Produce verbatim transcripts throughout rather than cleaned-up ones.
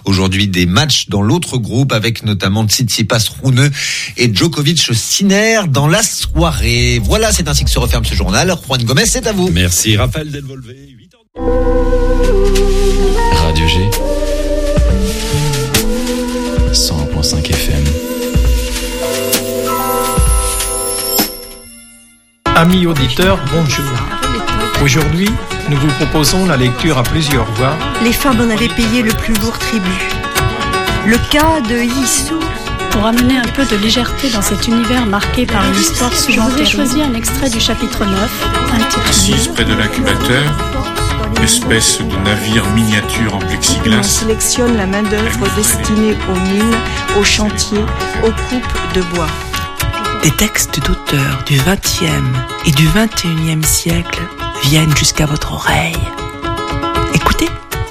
Aujourd'hui, des matchs dans l'autre groupe avec notamment Tsitsipas Rune et Djokovic Sinner dans la soirée. Voilà, c'est ainsi que se referme ce journal. Juan Gomez, c'est à vous. Merci Raphaël Delvolvé. huit heures Radio G. cent un virgule cinq F M. Amis auditeurs, bonjour. Aujourd'hui, nous vous proposons la lecture à plusieurs voix. Les femmes en avaient payé le plus lourd tribut. Le cas de Yissou. Pour amener un peu de légèreté dans cet univers marqué par une histoire souvent terrible, j'ai choisi un extrait du chapitre neuf, intitulé Assise près de l'incubateur, espèce de navire miniature en plexiglas. On sélectionne la main-d'œuvre destinée aux mines, aux chantiers, aux coupes de bois. Des textes d'auteurs du vingtième et du vingt et unième siècle viennent jusqu'à votre oreille. Écoutez.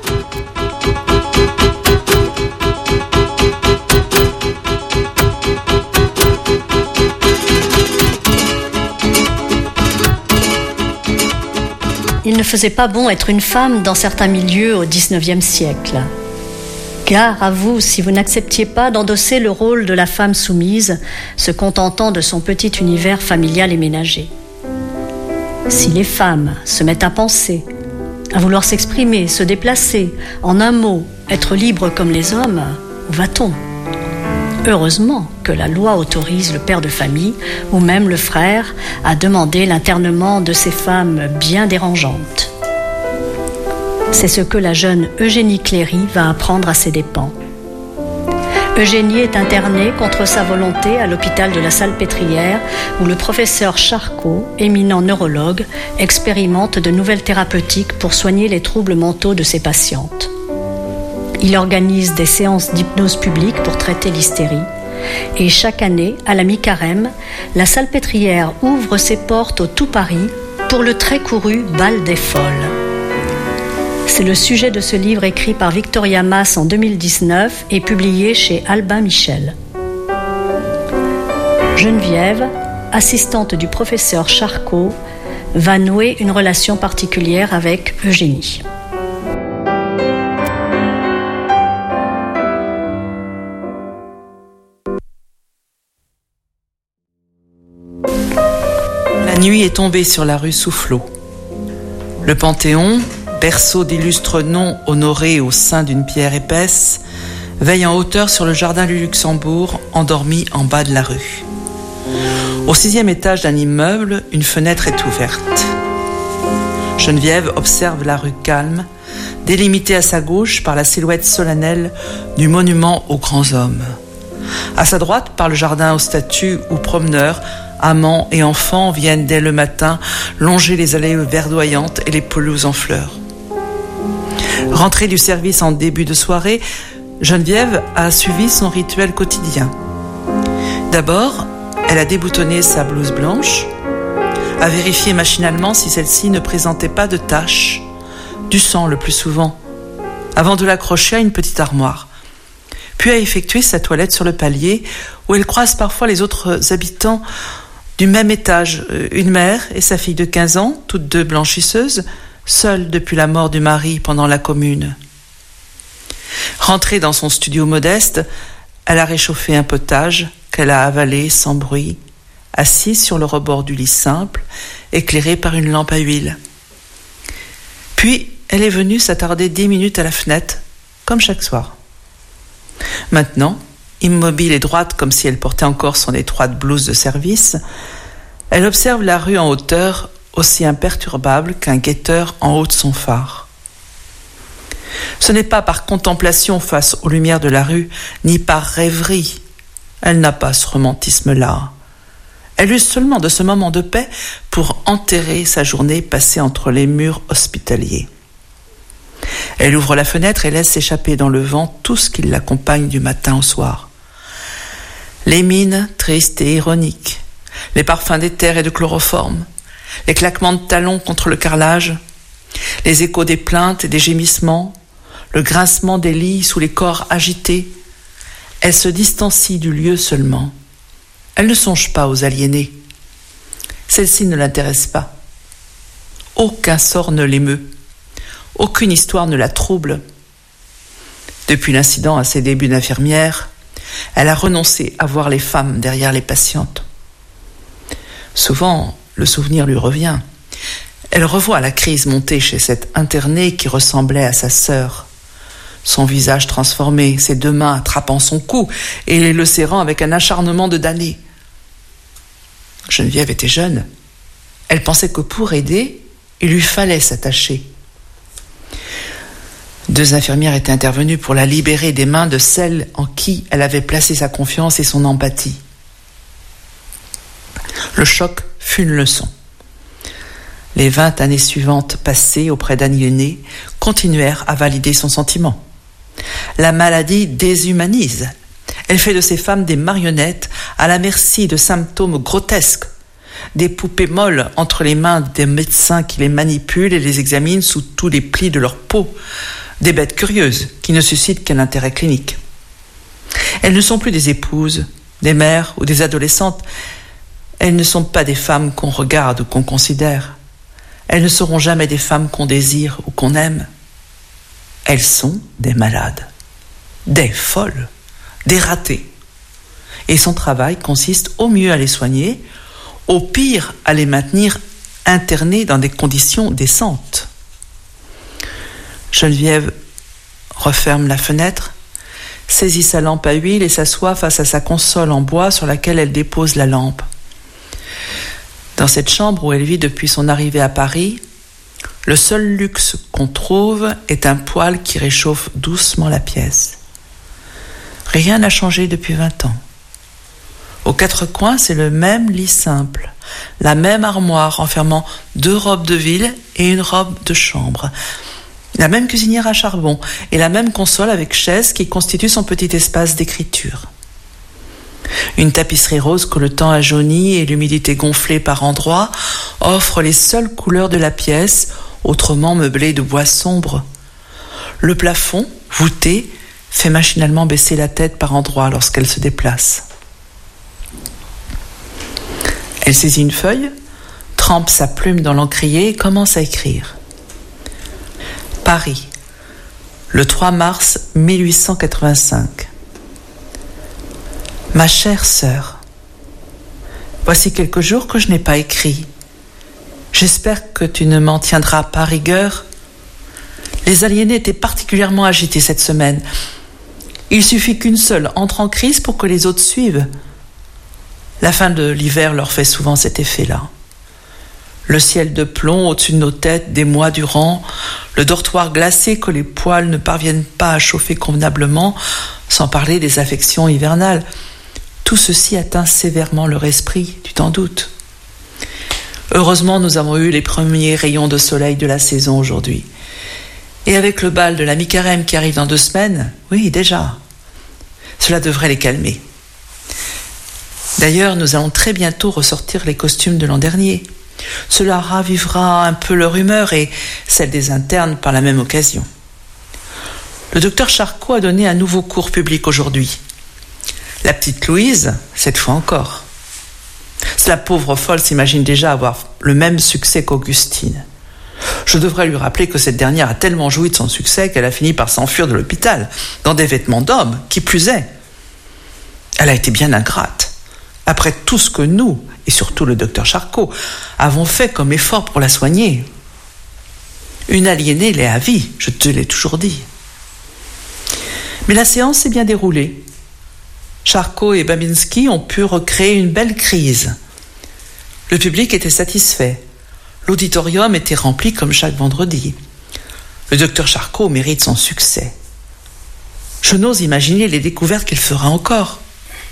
Il ne faisait pas bon être une femme dans certains milieux au dix-neuvième siècle. Gare à vous si vous n'acceptiez pas d'endosser le rôle de la femme soumise, se contentant de son petit univers familial et ménager. Si les femmes se mettent à penser, à vouloir s'exprimer, se déplacer, en un mot, être libres comme les hommes, où va-t-on ? Heureusement que la loi autorise le père de famille ou même le frère à demander l'internement de ces femmes bien dérangeantes. C'est ce que la jeune Eugénie Cléry va apprendre à ses dépens. Eugénie est internée contre sa volonté à l'hôpital de la Salpêtrière où le professeur Charcot, éminent neurologue, expérimente de nouvelles thérapeutiques pour soigner les troubles mentaux de ses patientes. Il organise des séances d'hypnose publique pour traiter l'hystérie. Et chaque année, à la mi-carême, la Salpêtrière ouvre ses portes au tout Paris pour le très couru Bal des Folles. C'est le sujet de ce livre écrit par Victoria Mass en deux mille dix-neuf et publié chez Albin Michel. Geneviève, assistante du professeur Charcot, va nouer une relation particulière avec Eugénie. La nuit est tombée sur la rue Soufflot. Le Panthéon, berceau d'illustres noms honorés au sein d'une pierre épaisse, veille en hauteur sur le jardin du Luxembourg, endormi en bas de la rue. Au sixième étage d'un immeuble, une fenêtre est ouverte. Geneviève observe la rue calme, délimitée à sa gauche par la silhouette solennelle du monument aux grands hommes. À sa droite, par le jardin aux statues où promeneurs, amants et enfants viennent dès le matin longer les allées verdoyantes et les pelouses en fleurs. Rentrée du service en début de soirée, Geneviève a suivi son rituel quotidien. D'abord, elle a déboutonné sa blouse blanche, a vérifié machinalement si celle-ci ne présentait pas de taches, du sang le plus souvent, avant de l'accrocher à une petite armoire. Puis a effectué sa toilette sur le palier, où elle croise parfois les autres habitants du même étage, une mère et sa fille de quinze ans, toutes deux blanchisseuses, seules depuis la mort du mari pendant la Commune. Rentrée dans son studio modeste, elle a réchauffé un potage qu'elle a avalé sans bruit, assise sur le rebord du lit simple, éclairé par une lampe à huile. Puis, elle est venue s'attarder dix minutes à la fenêtre, comme chaque soir. Maintenant, immobile et droite comme si elle portait encore son étroite blouse de service, elle observe la rue en hauteur, aussi imperturbable qu'un guetteur en haut de son phare. Ce n'est pas par contemplation face aux lumières de la rue, ni par rêverie. Elle n'a pas ce romantisme-là. Elle use seulement de ce moment de paix pour enterrer sa journée passée entre les murs hospitaliers. Elle ouvre la fenêtre et laisse s'échapper dans le vent tout ce qui l'accompagne du matin au soir. Les mines tristes et ironiques, les parfums d'éther et de chloroforme, les claquements de talons contre le carrelage, les échos des plaintes et des gémissements, le grincement des lits sous les corps agités. Elle se distancie du lieu seulement. Elle ne songe pas aux aliénés. Celle-ci ne l'intéresse pas. Aucun sort ne l'émeut. Aucune histoire ne la trouble. Depuis l'incident à ses débuts d'infirmière, elle a renoncé à voir les femmes derrière les patientes. Souvent, le souvenir lui revient. Elle revoit la crise monter chez cette internée qui ressemblait à sa sœur. Son visage transformé, ses deux mains attrapant son cou et le serrant avec un acharnement de damné. Geneviève était jeune. Elle pensait que pour aider, il lui fallait s'attacher. Deux infirmières étaient intervenues pour la libérer des mains de celle en qui elle avait placé sa confiance et son empathie. Le choc fut une leçon. Les vingt années suivantes passées auprès d'aliénés continuèrent à valider son sentiment. La maladie déshumanise. Elle fait de ces femmes des marionnettes à la merci de symptômes grotesques, des poupées molles entre les mains des médecins qui les manipulent et les examinent sous tous les plis de leur peau, des bêtes curieuses qui ne suscitent qu'un intérêt clinique. Elles ne sont plus des épouses, des mères ou des adolescentes. Elles ne sont pas des femmes qu'on regarde ou qu'on considère. Elles ne seront jamais des femmes qu'on désire ou qu'on aime. Elles sont des malades, des folles, des ratées. Et son travail consiste au mieux à les soigner, au pire à les maintenir internées dans des conditions décentes. Geneviève referme la fenêtre, saisit sa lampe à huile et s'assoit face à sa console en bois sur laquelle elle dépose la lampe. Dans cette chambre où elle vit depuis son arrivée à Paris, le seul luxe qu'on trouve est un poêle qui réchauffe doucement la pièce. Rien n'a changé depuis vingt ans. Aux quatre coins, c'est le même lit simple, la même armoire enfermant deux robes de ville et une robe de chambre, la même cuisinière à charbon et la même console avec chaise qui constitue son petit espace d'écriture. Une tapisserie rose que le temps a jauni et l'humidité gonflée par endroits offre les seules couleurs de la pièce, autrement meublée de bois sombre. Le plafond, voûté, fait machinalement baisser la tête par endroits lorsqu'elle se déplace. Elle saisit une feuille, trempe sa plume dans l'encrier et commence à écrire. Paris, le trois mars mille huit cent quatre-vingt-cinq. Ma chère sœur, voici quelques jours que je n'ai pas écrit. J'espère que tu ne m'en tiendras pas rigueur. Les aliénés étaient particulièrement agités cette semaine. Il suffit qu'une seule entre en crise pour que les autres suivent. La fin de l'hiver leur fait souvent cet effet-là. Le ciel de plomb au-dessus de nos têtes des mois durant, le dortoir glacé que les poêles ne parviennent pas à chauffer convenablement, sans parler des affections hivernales. Tout ceci atteint sévèrement leur esprit, tu t'en doutes. Heureusement, nous avons eu les premiers rayons de soleil de la saison aujourd'hui. Et avec le bal de la mi-carême qui arrive dans deux semaines, oui, déjà, cela devrait les calmer. D'ailleurs, nous allons très bientôt ressortir les costumes de l'an dernier. Cela ravivera un peu leur humeur et celle des internes par la même occasion. Le docteur Charcot a donné un nouveau cours public aujourd'hui. La petite Louise, cette fois encore. La pauvre folle s'imagine déjà avoir le même succès qu'Augustine. Je devrais lui rappeler que cette dernière a tellement joui de son succès qu'elle a fini par s'enfuir de l'hôpital, dans des vêtements d'homme, qui plus est. Elle a été bien ingrate. Après tout ce que nous, et surtout le docteur Charcot, avons fait comme effort pour la soigner. Une aliénée l'est à vie, je te l'ai toujours dit. Mais la séance s'est bien déroulée. Charcot et Babinski ont pu recréer une belle crise. Le public était satisfait. L'auditorium était rempli comme chaque vendredi. Le docteur Charcot mérite son succès. Je n'ose imaginer les découvertes qu'il fera encore.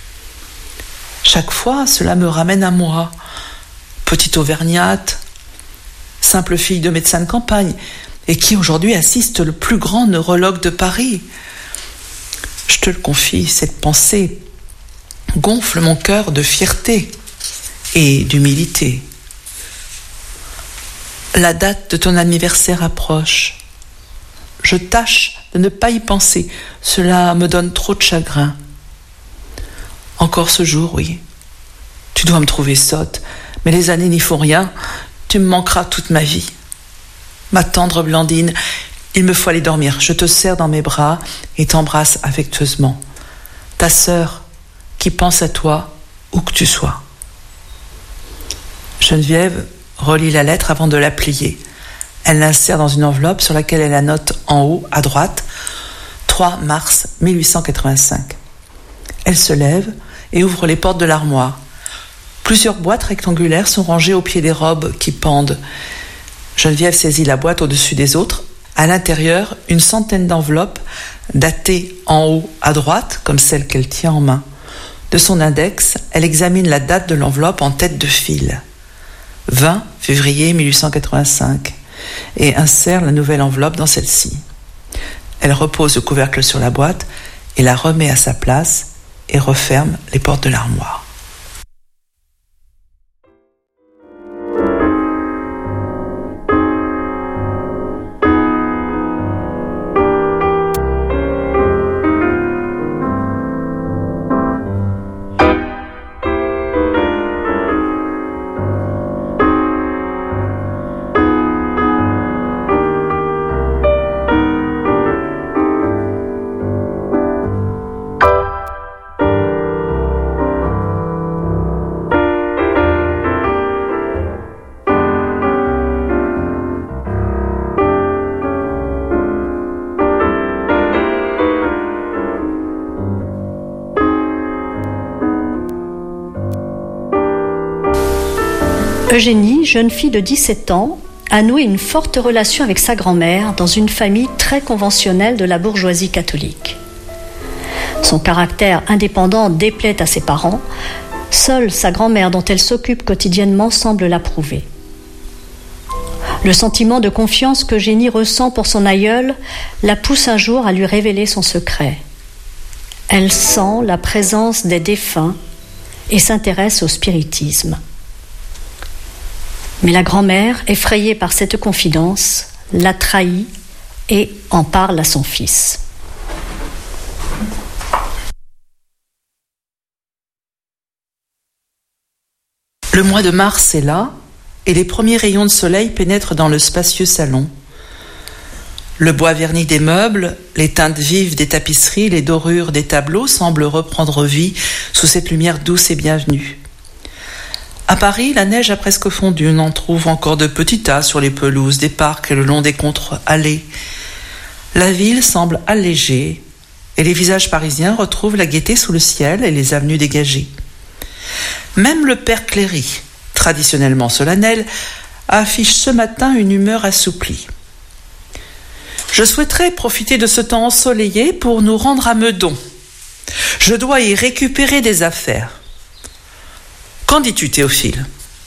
Chaque fois, cela me ramène à moi, petite auvergnate, simple fille de médecin de campagne, et qui aujourd'hui assiste le plus grand neurologue de Paris. Je te le confie, cette pensée gonfle mon cœur de fierté et d'humilité. La date de ton anniversaire approche. Je tâche de ne pas y penser, cela me donne trop de chagrin. Encore ce jour, oui. Tu dois me trouver sotte, mais les années n'y font rien. Tu me manqueras toute ma vie. Ma tendre Blandine, Il me faut aller dormir. Je te serre dans mes bras et t'embrasse affectueusement. Ta sœur qui pense à toi où que tu sois. Geneviève relit la lettre avant de la plier. Elle l'insère dans une enveloppe sur laquelle elle annote en haut, à droite, trois mars mille huit cent quatre-vingt-cinq. Elle se lève et ouvre les portes de l'armoire. Plusieurs boîtes rectangulaires sont rangées au pied des robes qui pendent. Geneviève saisit la boîte au-dessus des autres. À l'intérieur, une centaine d'enveloppes datées en haut à droite, comme celle qu'elle tient en main. De son index, elle examine la date de l'enveloppe en tête de fil. vingt février mille huit cent quatre-vingt-cinq, et insère la nouvelle enveloppe dans celle-ci. Elle repose le couvercle sur la boîte et la remet à sa place et referme les portes de l'armoire. Eugénie, jeune fille de dix-sept ans, a noué une forte relation avec sa grand-mère dans une famille très conventionnelle de la bourgeoisie catholique. Son caractère indépendant déplaît à ses parents. Seule sa grand-mère, dont elle s'occupe quotidiennement, semble l'approuver. Le sentiment de confiance qu'Eugénie ressent pour son aïeule la pousse un jour à lui révéler son secret. Elle sent la présence des défunts et s'intéresse au spiritisme. Mais la grand-mère, effrayée par cette confidence, la trahit et en parle à son fils. Le mois de mars est là, et les premiers rayons de soleil pénètrent dans le spacieux salon. Le bois verni des meubles, les teintes vives des tapisseries, les dorures des tableaux semblent reprendre vie sous cette lumière douce et bienvenue. À Paris, la neige a presque fondu. On en trouve encore de petits tas sur les pelouses des parcs et le long des contre-allées. La ville semble allégée et les visages parisiens retrouvent la gaieté sous le ciel et les avenues dégagées. Même le père Cléry, traditionnellement solennel, affiche ce matin une humeur assouplie. Je souhaiterais profiter de ce temps ensoleillé pour nous rendre à Meudon. Je dois y récupérer des affaires. Qu'en dis-tu, Théophile ?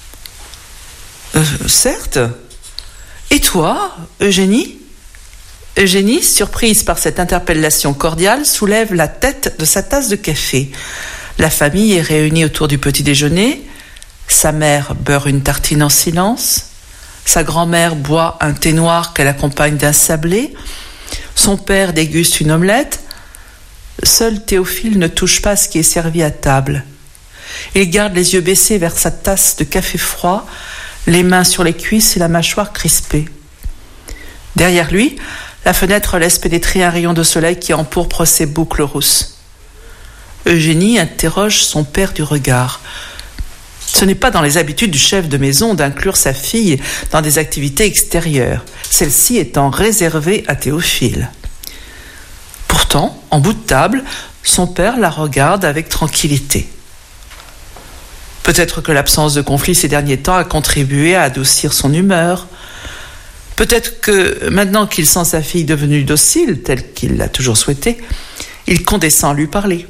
euh, Certes. Et toi, Eugénie ? Eugénie, surprise par cette interpellation cordiale, soulève la tête de sa tasse de café. La famille est réunie autour du petit déjeuner. Sa mère beurre une tartine en silence. Sa grand-mère boit un thé noir qu'elle accompagne d'un sablé. Son père déguste une omelette. Seul Théophile ne touche pas à ce qui est servi à table. Il garde les yeux baissés vers sa tasse de café froid, les mains sur les cuisses et la mâchoire crispée. Derrière lui, la fenêtre laisse pénétrer un rayon de soleil qui empourpre ses boucles rousses. Eugénie interroge son père du regard. Ce n'est pas dans les habitudes du chef de maison d'inclure sa fille dans des activités extérieures, celle-ci étant réservée à Théophile. Pourtant, en bout de table, son père la regarde avec tranquillité. Peut-être que l'absence de conflit ces derniers temps a contribué à adoucir son humeur. Peut-être que, maintenant qu'il sent sa fille devenue docile, telle qu'il l'a toujours souhaité, il condescend à lui parler.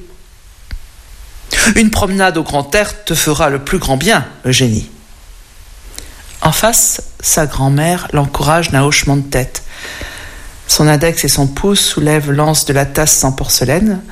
« Une promenade au grand air te fera le plus grand bien, Eugénie. » En face, sa grand-mère l'encourage d'un hochement de tête. Son index et son pouce soulèvent l'anse de la tasse sans porcelaine.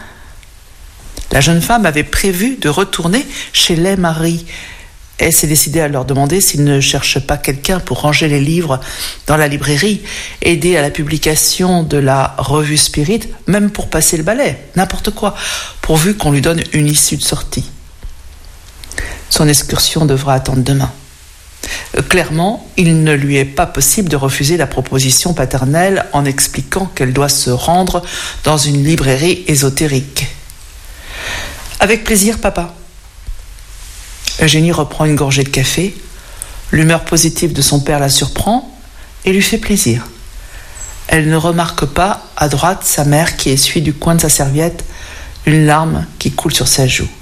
La jeune femme avait prévu de retourner chez les Marie. Elle s'est décidée à leur demander s'ils ne cherchent pas quelqu'un pour ranger les livres dans la librairie, aider à la publication de la revue Spirit, même pour passer le balai, n'importe quoi, pourvu qu'on lui donne une issue de sortie. Son excursion devra attendre demain. Euh, clairement, il ne lui est pas possible de refuser la proposition paternelle en expliquant qu'elle doit se rendre dans une librairie ésotérique. Avec plaisir, papa. Eugénie reprend une gorgée de café. L'humeur positive de son père la surprend et lui fait plaisir. Elle ne remarque pas, à droite, sa mère qui essuie du coin de sa serviette une larme qui coule sur sa joue.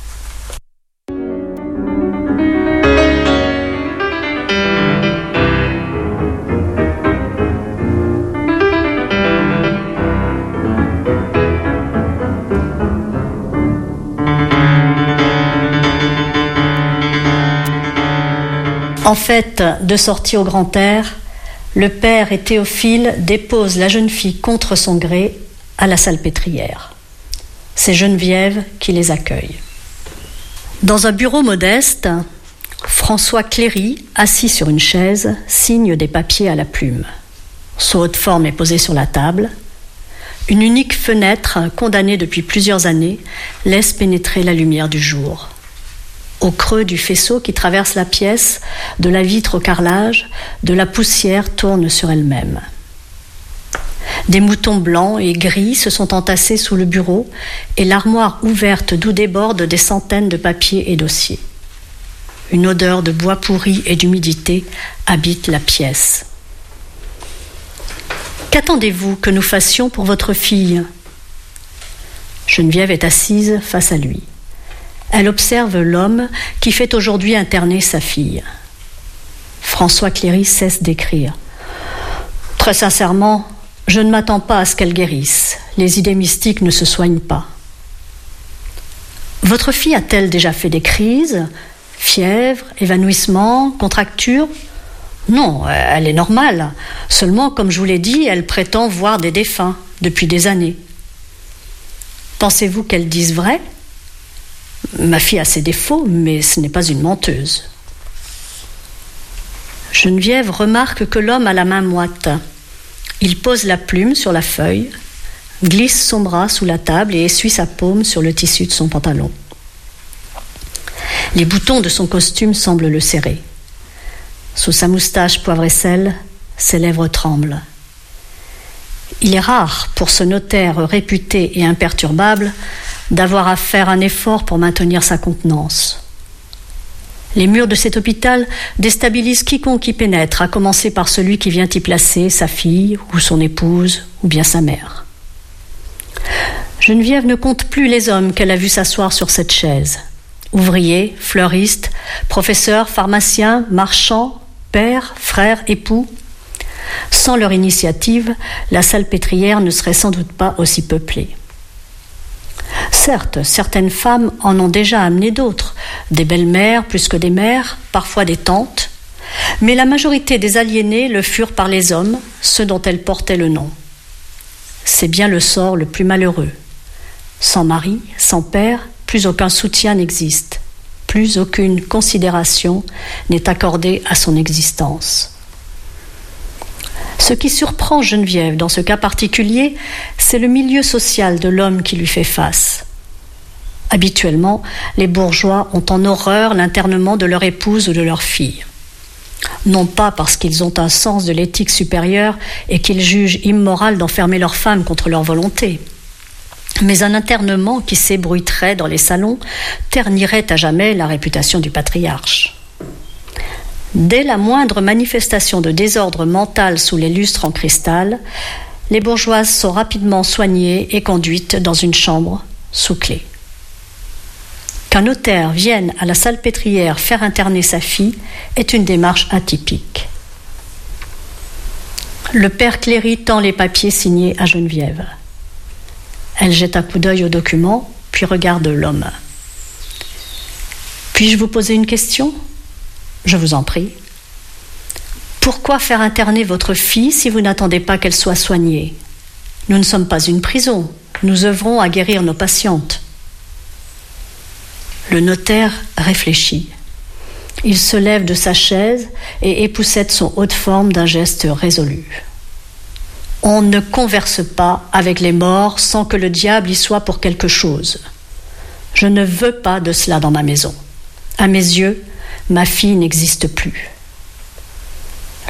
En fait, de sortie au grand air, le père et Théophile déposent la jeune fille contre son gré à la salpêtrière. C'est Geneviève qui les accueille. Dans un bureau modeste, François Cléry, assis sur une chaise, signe des papiers à la plume. Son haut de forme est posé sur la table. Une unique fenêtre, condamnée depuis plusieurs années, laisse pénétrer la lumière du jour. Au creux du faisceau qui traverse la pièce, de la vitre au carrelage, de la poussière tourne sur elle-même. Des moutons blancs et gris se sont entassés sous le bureau et l'armoire ouverte d'où débordent des centaines de papiers et dossiers. Une odeur de bois pourri et d'humidité habite la pièce. Qu'attendez-vous que nous fassions pour votre fille ? Geneviève est assise face à lui. Elle observe l'homme qui fait aujourd'hui interner sa fille. François Cléry cesse d'écrire. Très sincèrement, je ne m'attends pas à ce qu'elle guérisse. Les idées mystiques ne se soignent pas. Votre fille a-t-elle déjà fait des crises ? Fièvre, évanouissement, contracture ? Non, elle est normale. Seulement, comme je vous l'ai dit, elle prétend voir des défunts depuis des années. Pensez-vous qu'elle dise vrai ? Ma fille a ses défauts, mais ce n'est pas une menteuse. Geneviève remarque que l'homme a la main moite. Il pose la plume sur la feuille, glisse son bras sous la table et essuie sa paume sur le tissu de son pantalon. Les boutons de son costume semblent le serrer. Sous sa moustache poivre et sel, ses lèvres tremblent. Il est rare pour ce notaire réputé et imperturbable d'avoir à faire un effort pour maintenir sa contenance. Les murs de cet hôpital déstabilisent quiconque y pénètre, à commencer par celui qui vient y placer sa fille ou son épouse ou bien sa mère. Geneviève ne compte plus les hommes qu'elle a vus s'asseoir sur cette chaise. Ouvriers, fleuristes, professeurs, pharmaciens, marchands, pères, frères, époux. Sans leur initiative, la salpêtrière ne serait sans doute pas aussi peuplée. Certes, certaines femmes en ont déjà amené d'autres, des belles-mères plus que des mères, parfois des tantes, mais la majorité des aliénés le furent par les hommes, ceux dont elles portaient le nom. C'est bien le sort le plus malheureux. Sans mari, sans père, plus aucun soutien n'existe, plus aucune considération n'est accordée à son existence. Ce qui surprend Geneviève dans ce cas particulier, c'est le milieu social de l'homme qui lui fait face. Habituellement, les bourgeois ont en horreur l'internement de leur épouse ou de leur fille. Non pas parce qu'ils ont un sens de l'éthique supérieure et qu'ils jugent immoral d'enfermer leur femme contre leur volonté, mais un internement qui s'ébruiterait dans les salons ternirait à jamais la réputation du patriarche. Dès la moindre manifestation de désordre mental sous les lustres en cristal, les bourgeoises sont rapidement soignées et conduites dans une chambre sous clé. Qu'un notaire vienne à la salpêtrière faire interner sa fille est une démarche atypique. Le père Cléry tend les papiers signés à Geneviève. Elle jette un coup d'œil au document, puis regarde l'homme. « Puis-je vous poser une question ? » Je vous en prie. Pourquoi faire interner votre fille si vous n'attendez pas qu'elle soit soignée ? Nous ne sommes pas une prison. Nous œuvrons à guérir nos patientes. Le notaire réfléchit. Il se lève de sa chaise et époussette son haut de forme d'un geste résolu. On ne converse pas avec les morts sans que le diable y soit pour quelque chose. Je ne veux pas de cela dans ma maison. À mes yeux, ma fille n'existe plus.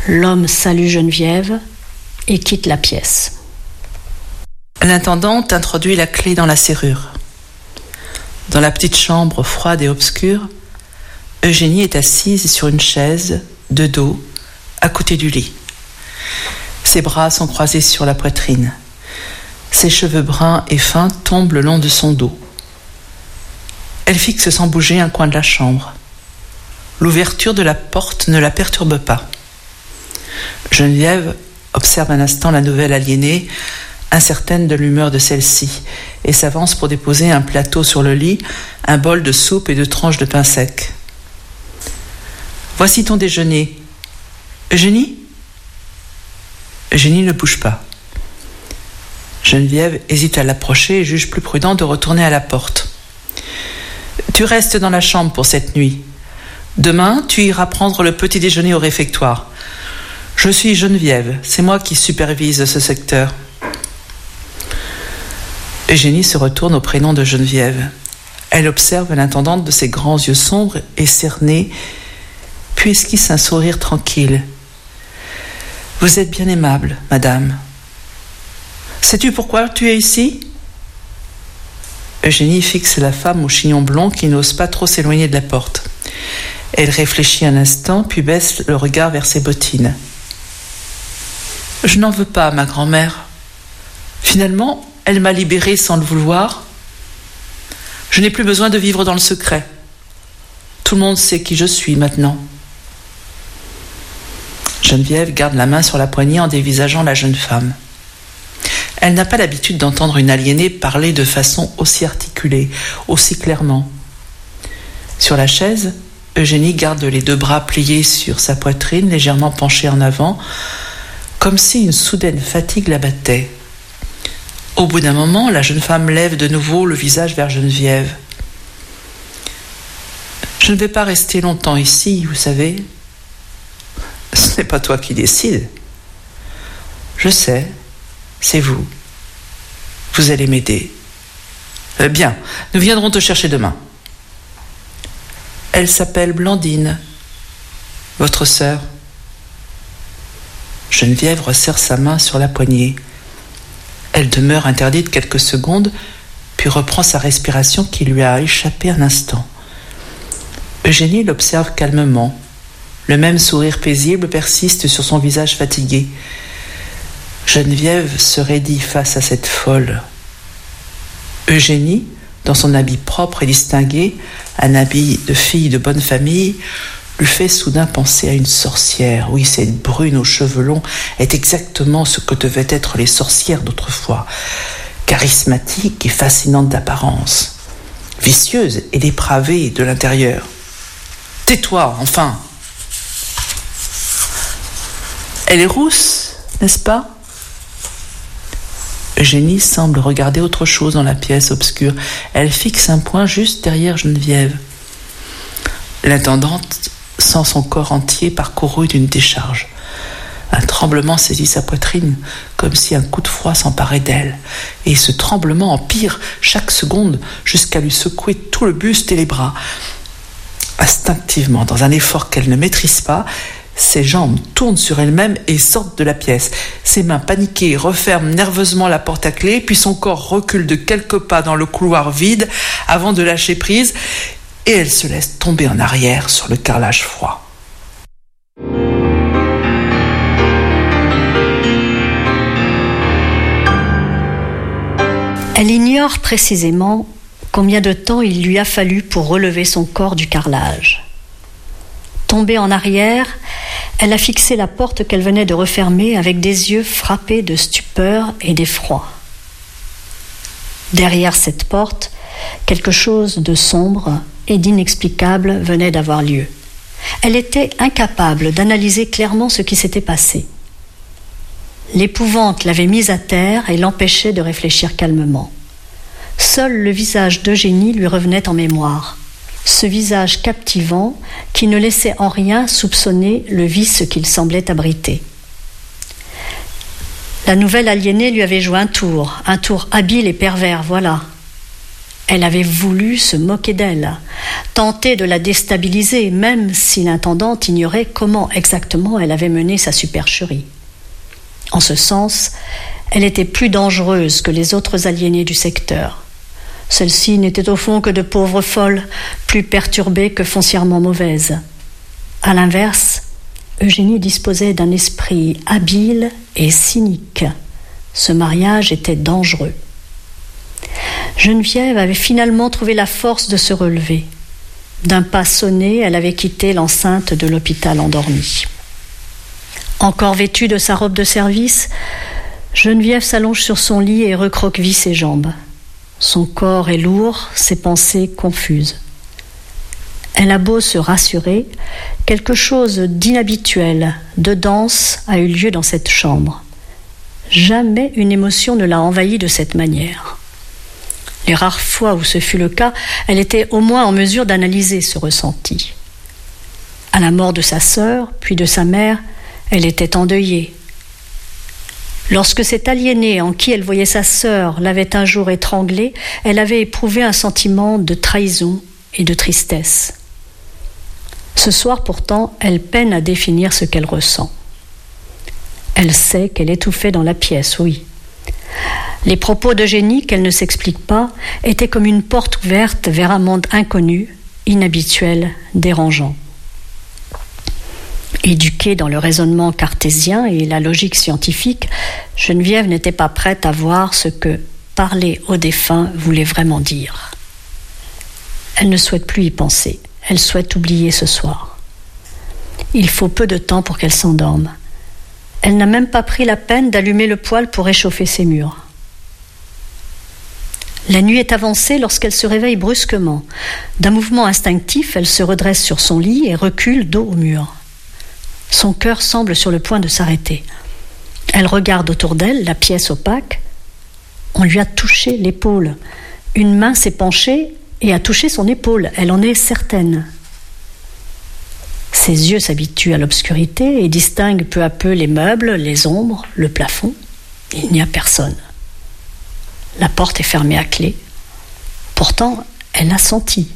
L'homme salue Geneviève et quitte la pièce. L'intendante introduit la clé dans la serrure. Dans la petite chambre froide et obscure, Eugénie est assise sur une chaise, de dos, à côté du lit. Ses bras sont croisés sur la poitrine. Ses cheveux bruns et fins tombent le long de son dos. Elle fixe sans bouger un coin de la chambre. L'ouverture de la porte ne la perturbe pas. Geneviève observe un instant la nouvelle aliénée, incertaine de l'humeur de celle-ci, et s'avance pour déposer un plateau sur le lit, un bol de soupe et deux tranches de pain sec. « Voici ton déjeuner. Eugénie ?» Eugénie ne bouge pas. Geneviève hésite à l'approcher et juge plus prudent de retourner à la porte. « Tu restes dans la chambre pour cette nuit. Demain, tu iras prendre le petit déjeuner au réfectoire. Je suis Geneviève, c'est moi qui supervise ce secteur. » Eugénie se retourne au prénom de Geneviève. Elle observe l'intendante de ses grands yeux sombres et cernés, puis esquisse un sourire tranquille. « Vous êtes bien aimable, madame. Sais-tu pourquoi tu es ici ?» Eugénie fixe la femme au chignon blond qui n'ose pas trop s'éloigner de la porte. Elle réfléchit un instant, puis baisse le regard vers ses bottines. « Je n'en veux pas, ma grand-mère. Finalement, elle m'a libérée sans le vouloir. Je n'ai plus besoin de vivre dans le secret. Tout le monde sait qui je suis maintenant. » Geneviève garde la main sur la poignée en dévisageant la jeune femme. Elle n'a pas l'habitude d'entendre une aliénée parler de façon aussi articulée, aussi clairement. Sur la chaise, Eugénie garde les deux bras pliés sur sa poitrine, légèrement penchée en avant, comme si une soudaine fatigue l'abattait. Au bout d'un moment, la jeune femme lève de nouveau le visage vers Geneviève. « Je ne vais pas rester longtemps ici, vous savez. Ce n'est pas toi qui décides. Je sais, c'est vous. Vous allez m'aider. Euh, bien, nous viendrons te chercher demain. » Elle s'appelle Blandine, votre sœur. Geneviève resserre sa main sur la poignée. Elle demeure interdite quelques secondes, puis reprend sa respiration qui lui a échappé un instant. Eugénie l'observe calmement. Le même sourire paisible persiste sur son visage fatigué. Geneviève se raidit face à cette folle. Eugénie, dans son habit propre et distingué, un habit de fille de bonne famille, lui fait soudain penser à une sorcière. Oui, cette brune aux cheveux longs est exactement ce que devaient être les sorcières d'autrefois. Charismatique et fascinante d'apparence. Vicieuse et dépravée de l'intérieur. « Tais-toi, enfin !» Elle est rousse, n'est-ce pas ? Eugénie semble regarder autre chose dans la pièce obscure. Elle fixe un point juste derrière Geneviève. L'intendante sent son corps entier parcouru d'une décharge. Un tremblement saisit sa poitrine, comme si un coup de froid s'emparait d'elle. Et ce tremblement empire chaque seconde jusqu'à lui secouer tout le buste et les bras. Instinctivement, dans un effort qu'elle ne maîtrise pas, ses jambes tournent sur elles-mêmes et sortent de la pièce. Ses mains paniquées referment nerveusement la porte à clé, puis son corps recule de quelques pas dans le couloir vide avant de lâcher prise, et elle se laisse tomber en arrière sur le carrelage froid. Elle ignore précisément combien de temps il lui a fallu pour relever son corps du carrelage. Tombée en arrière, elle a fixé la porte qu'elle venait de refermer avec des yeux frappés de stupeur et d'effroi. Derrière cette porte, quelque chose de sombre et d'inexplicable venait d'avoir lieu. Elle était incapable d'analyser clairement ce qui s'était passé. L'épouvante l'avait mise à terre et l'empêchait de réfléchir calmement. Seul le visage d'Eugénie lui revenait en mémoire. Ce visage captivant qui ne laissait en rien soupçonner le vice qu'il semblait abriter. La nouvelle aliénée lui avait joué un tour, un tour habile et pervers, voilà. Elle avait voulu se moquer d'elle, tenter de la déstabiliser, même si l'intendante ignorait comment exactement elle avait mené sa supercherie. En ce sens, elle était plus dangereuse que les autres aliénées du secteur. Celles-ci n'étaient au fond que de pauvres folles, plus perturbées que foncièrement mauvaises. À l'inverse, Eugénie disposait d'un esprit habile et cynique. Ce mariage était dangereux. Geneviève avait finalement trouvé la force de se relever. D'un pas sonné, elle avait quitté l'enceinte de l'hôpital endormie. Encore vêtue de sa robe de service, Geneviève s'allonge sur son lit et recroqueville ses jambes. Son corps est lourd, ses pensées confuses. Elle a beau se rassurer, quelque chose d'inhabituel, de dense a eu lieu dans cette chambre. Jamais une émotion ne l'a envahie de cette manière. Les rares fois où ce fut le cas, elle était au moins en mesure d'analyser ce ressenti. À la mort de sa sœur, puis de sa mère, elle était endeuillée. Lorsque cet aliéné en qui elle voyait sa sœur l'avait un jour étranglée, elle avait éprouvé un sentiment de trahison et de tristesse. Ce soir, pourtant, elle peine à définir ce qu'elle ressent. Elle sait qu'elle étouffait dans la pièce, oui. Les propos d'Eugénie, qu'elle ne s'explique pas, étaient comme une porte ouverte vers un monde inconnu, inhabituel, dérangeant. Éduquée dans le raisonnement cartésien et la logique scientifique, Geneviève n'était pas prête à voir ce que parler aux défunts voulait vraiment dire. Elle ne souhaite plus y penser. Elle souhaite oublier ce soir. Il faut peu de temps pour qu'elle s'endorme. Elle n'a même pas pris la peine d'allumer le poêle pour réchauffer ses murs. La nuit est avancée lorsqu'elle se réveille brusquement. D'un mouvement instinctif, elle se redresse sur son lit et recule dos au mur. Son cœur semble sur le point de s'arrêter. Elle regarde autour d'elle la pièce opaque. On lui a touché l'épaule. Une main s'est penchée et a touché son épaule. Elle en est certaine. Ses yeux s'habituent à l'obscurité et distinguent peu à peu les meubles, les ombres, le plafond. Il n'y a personne. La porte est fermée à clé. Pourtant, elle l'a senti.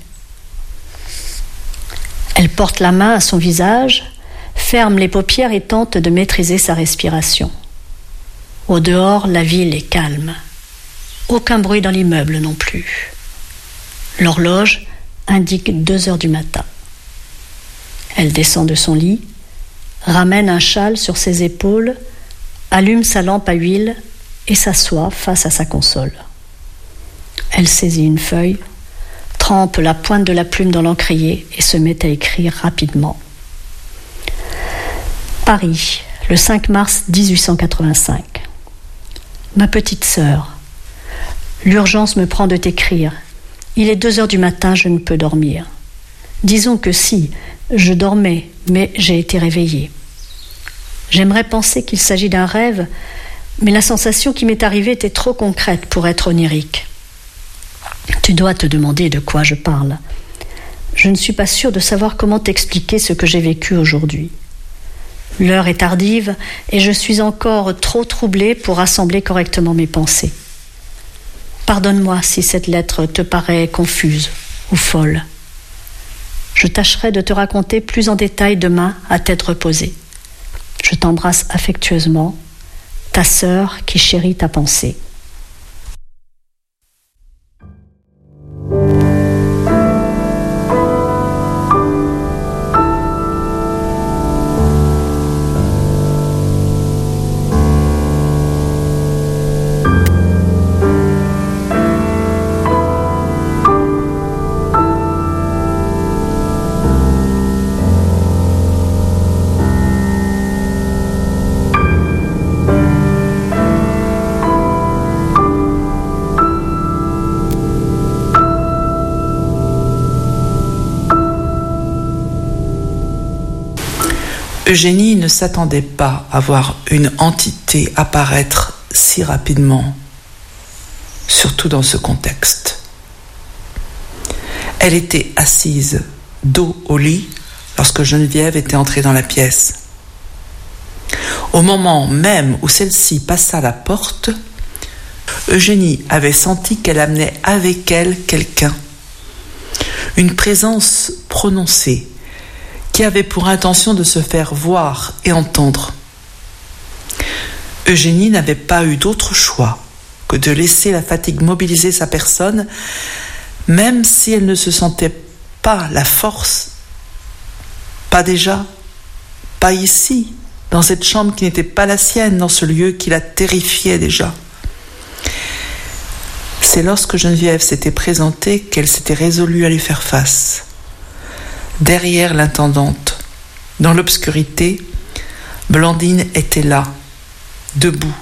Elle porte la main à son visage, ferme les paupières et tente de maîtriser sa respiration. Au dehors, la ville est calme. Aucun bruit dans l'immeuble non plus. L'horloge indique deux heures du matin. Elle descend de son lit, ramène un châle sur ses épaules, allume sa lampe à huile et s'assoit face à sa console. Elle saisit une feuille, trempe la pointe de la plume dans l'encrier et se met à écrire rapidement. Paris, le cinq mars dix-huit cent quatre-vingt-cinq. Ma petite sœur, l'urgence me prend de t'écrire. Il est deux heures du matin, je ne peux dormir. Disons que si, je dormais, mais j'ai été réveillée. J'aimerais penser qu'il s'agit d'un rêve, mais la sensation qui m'est arrivée était trop concrète pour être onirique. Tu dois te demander de quoi je parle. Je ne suis pas sûre de savoir comment t'expliquer ce que j'ai vécu aujourd'hui. L'heure est tardive et je suis encore trop troublée pour rassembler correctement mes pensées. Pardonne-moi si cette lettre te paraît confuse ou folle. Je tâcherai de te raconter plus en détail demain à tête reposée. Je t'embrasse affectueusement, ta sœur qui chérit ta pensée. Eugénie ne s'attendait pas à voir une entité apparaître si rapidement, surtout dans ce contexte. Elle était assise, dos au lit, lorsque Geneviève était entrée dans la pièce. Au moment même où celle-ci passa la porte, Eugénie avait senti qu'elle amenait avec elle quelqu'un. une présence prononcée qui avait pour intention de se faire voir et entendre. Eugénie n'avait pas eu d'autre choix que de laisser la fatigue mobiliser sa personne, même si elle ne se sentait pas la force, pas déjà, pas ici, dans cette chambre qui n'était pas la sienne, dans ce lieu qui la terrifiait déjà. C'est lorsque Geneviève s'était présentée qu'elle s'était résolue à lui faire face. Derrière l'intendante, dans l'obscurité, Blandine était là, debout.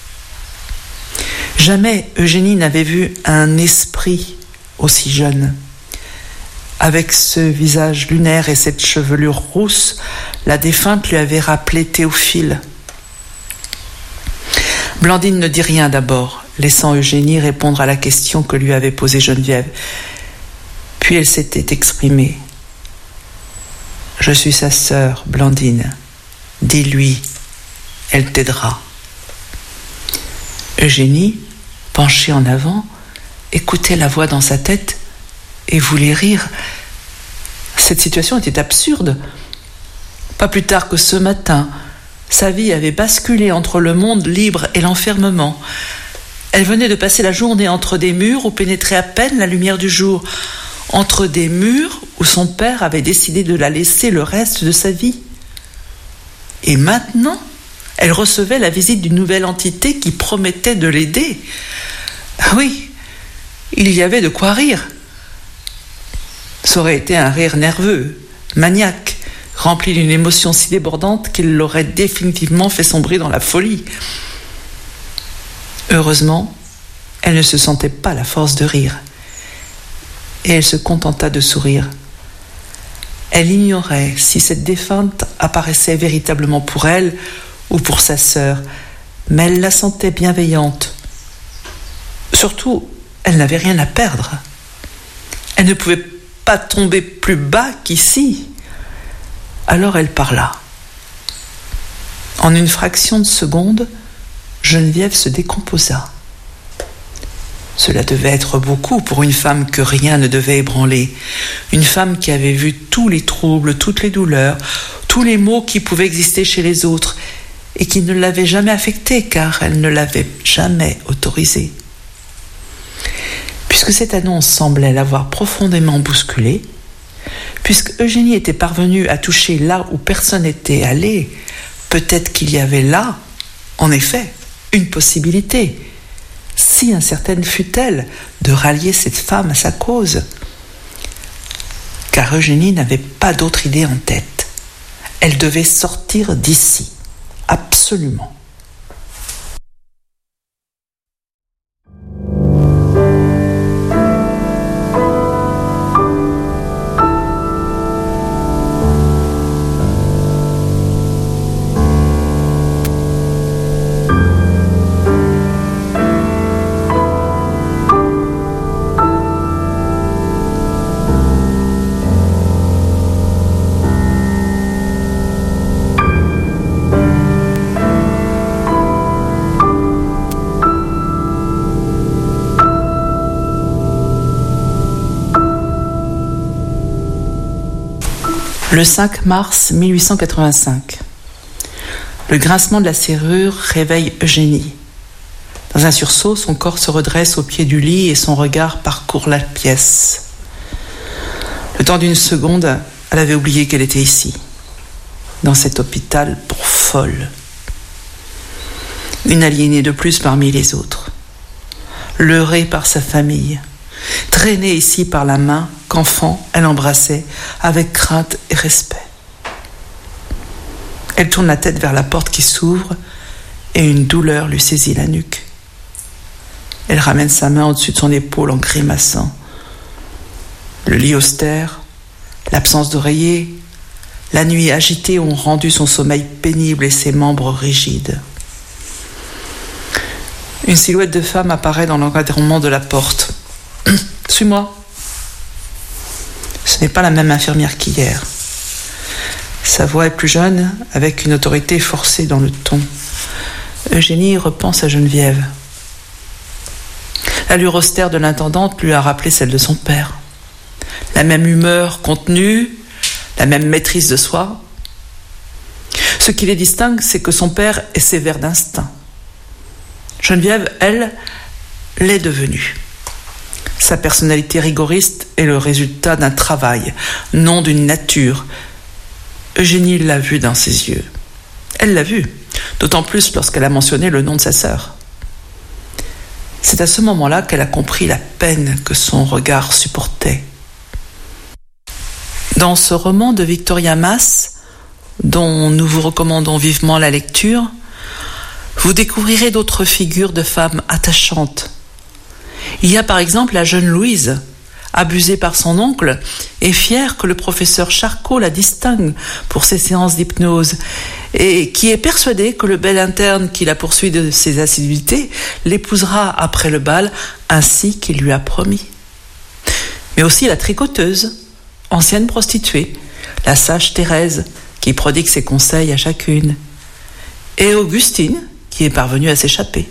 Jamais Eugénie n'avait vu un esprit aussi jeune. Avec ce visage lunaire et cette chevelure rousse, la défunte lui avait rappelé Théophile. Blandine ne dit rien d'abord, laissant Eugénie répondre à la question que lui avait posée Geneviève. Puis elle s'était exprimée. « Je suis sa sœur, Blandine. Dis-lui, elle t'aidera. » Eugénie, penchée en avant, écoutait la voix dans sa tête et voulait rire. Cette situation était absurde. Pas plus tard que ce matin, sa vie avait basculé entre le monde libre et l'enfermement. Elle venait de passer la journée entre des murs où pénétrait à peine la lumière du jour, entre des murs où son père avait décidé de la laisser le reste de sa vie. Et maintenant, elle recevait la visite d'une nouvelle entité qui promettait de l'aider. Ah oui, il y avait de quoi rire. Ça aurait été un rire nerveux, maniaque, rempli d'une émotion si débordante qu'il l'aurait définitivement fait sombrer dans la folie. Heureusement, elle ne se sentait pas la force de rire. Et elle se contenta de sourire. Elle ignorait si cette défunte apparaissait véritablement pour elle ou pour sa sœur, mais elle la sentait bienveillante. Surtout, elle n'avait rien à perdre. Elle ne pouvait pas tomber plus bas qu'ici. Alors elle parla. En une fraction de seconde, Geneviève se décomposa. Cela devait être beaucoup pour une femme que rien ne devait ébranler. Une femme qui avait vu tous les troubles, toutes les douleurs, tous les maux qui pouvaient exister chez les autres et qui ne l'avait jamais affectée car elle ne l'avait jamais autorisée. Puisque cette annonce semblait l'avoir profondément bousculée, puisque Eugénie était parvenue à toucher là où personne n'était allé, peut-être qu'il y avait là, en effet, une possibilité, si incertaine fût-elle, de rallier cette femme à sa cause. Car Eugénie n'avait pas d'autre idée en tête. Elle devait sortir d'ici, absolument. Le cinq mars mille huit cent quatre-vingt-cinq. Le grincement de la serrure réveille Eugénie. Dans un sursaut, son corps se redresse au pied du lit et son regard parcourt la pièce. Le temps d'une seconde, elle avait oublié qu'elle était ici, dans cet hôpital pour folle. Une aliénée de plus parmi les autres. Leurrée par sa famille. Traînée ici par la main qu'enfant elle embrassait avec crainte et respect. Elle tourne la tête vers la porte qui s'ouvre et une douleur lui saisit la nuque. Elle ramène sa main au-dessus de son épaule en grimaçant. Le lit austère, l'absence d'oreiller, la nuit agitée ont rendu son sommeil pénible et ses membres rigides. Une silhouette de femme apparaît dans l'encadrement de la porte. « Suis-moi !» Ce n'est pas la même infirmière qu'hier. Sa voix est plus jeune, avec une autorité forcée dans le ton. Eugénie repense à Geneviève. L'allure austère de l'intendante lui a rappelé celle de son père. la même humeur contenue, la même maîtrise de soi. Ce qui les distingue, c'est que son père est sévère d'instinct. Geneviève, elle, l'est devenue. Sa personnalité rigoriste est le résultat d'un travail, non d'une nature. Eugénie l'a vu dans ses yeux. Elle l'a vu, d'autant plus lorsqu'elle a mentionné le nom de sa sœur. C'est à ce moment-là qu'elle a compris la peine que son regard supportait. Dans ce roman de Victoria Mass, dont nous vous recommandons vivement la lecture, vous découvrirez d'autres figures de femmes attachantes. Il y a par exemple la jeune Louise, abusée par son oncle et fière que le professeur Charcot la distingue pour ses séances d'hypnose et qui est persuadée que le bel interne qui la poursuit de ses assiduités l'épousera après le bal ainsi qu'il lui a promis. Mais aussi la tricoteuse, ancienne prostituée, la sage Thérèse qui prodigue ses conseils à chacune, et Augustine qui est parvenue à s'échapper.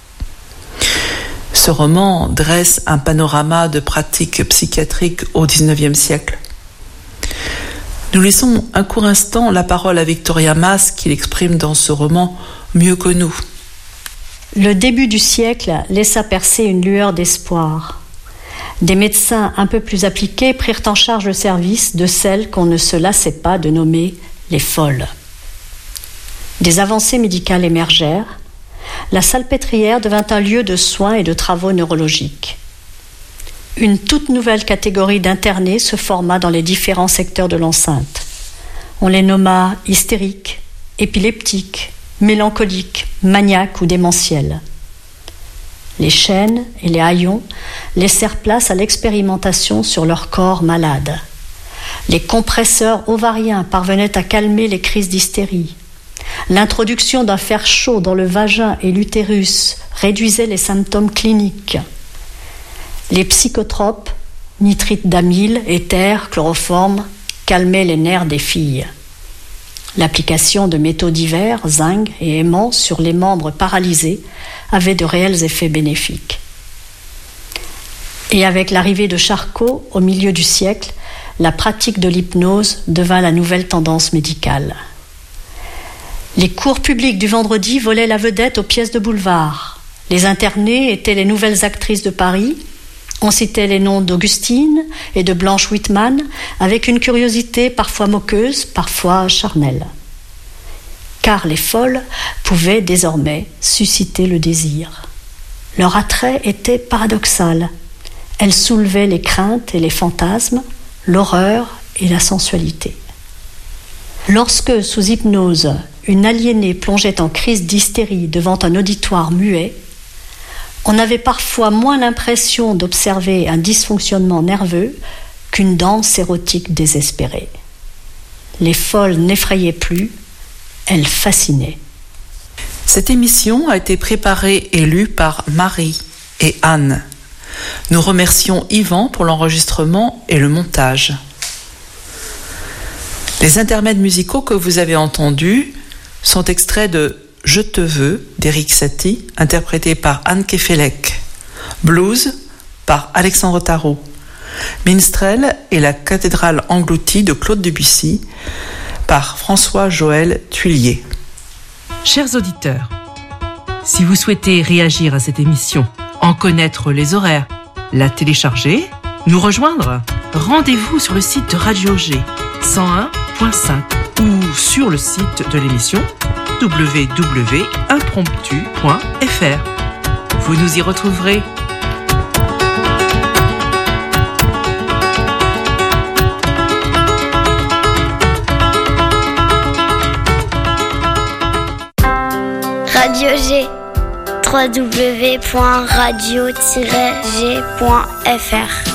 Ce roman dresse un panorama de pratiques psychiatriques au dix-neuvième siècle. Nous laissons un court instant la parole à Victoria Mass qui l'exprime dans ce roman mieux que nous. Le début du siècle laissa percer une lueur d'espoir. Des médecins un peu plus appliqués prirent en charge le service de celles qu'on ne se lassait pas de nommer les folles. Des avancées médicales émergèrent. La Salpêtrière devint un lieu de soins et de travaux neurologiques. Une toute nouvelle catégorie d'internés se forma dans les différents secteurs de l'enceinte. On les nomma hystériques, épileptiques, mélancoliques, maniaques ou démentiels. Les chaînes et les haillons laissèrent place à l'expérimentation sur leur corps malade. Les compresseurs ovariens parvenaient à calmer les crises d'hystérie. L'introduction d'un fer chaud dans le vagin et l'utérus réduisait les symptômes cliniques. Les psychotropes, nitrite d'amyle, éther, chloroforme, calmaient les nerfs des filles. L'application de métaux divers, zinc et aimant sur les membres paralysés avait de réels effets bénéfiques. Et avec l'arrivée de Charcot, au milieu du siècle, la pratique de l'hypnose devint la nouvelle tendance médicale. Les cours publics du vendredi volaient la vedette aux pièces de boulevard. Les internées étaient les nouvelles actrices de Paris. On citait les noms d'Augustine et de Blanche Whitman avec une curiosité parfois moqueuse, parfois charnelle. Car les folles pouvaient désormais susciter le désir. Leur attrait était paradoxal. Elles soulevaient les craintes et les fantasmes, l'horreur et la sensualité. Lorsque, sous hypnose, une aliénée plongeait en crise d'hystérie devant un auditoire muet, on avait parfois moins l'impression d'observer un dysfonctionnement nerveux qu'une danse érotique désespérée. Les folles n'effrayaient plus, elles fascinaient. Cette émission a été préparée et lue par Marie et Anne. Nous remercions Yvan pour l'enregistrement et le montage. Les intermèdes musicaux que vous avez entendus sont extraits de « Je te veux » d'Éric Satie, interprété par Anne Kefelec, « Blues » par Alexandre Tarot, « Minstrel » et la cathédrale engloutie de Claude Debussy par François-Joël Thuillier. Chers auditeurs, si vous souhaitez réagir à cette émission, en connaître les horaires, la télécharger, nous rejoindre, rendez-vous sur le site de Radio G cent un point cinq ou sur le site de l'émission w w w point impromptu point f r. Vous nous y retrouverez. Radio G, w w w point radio tiret g point f r.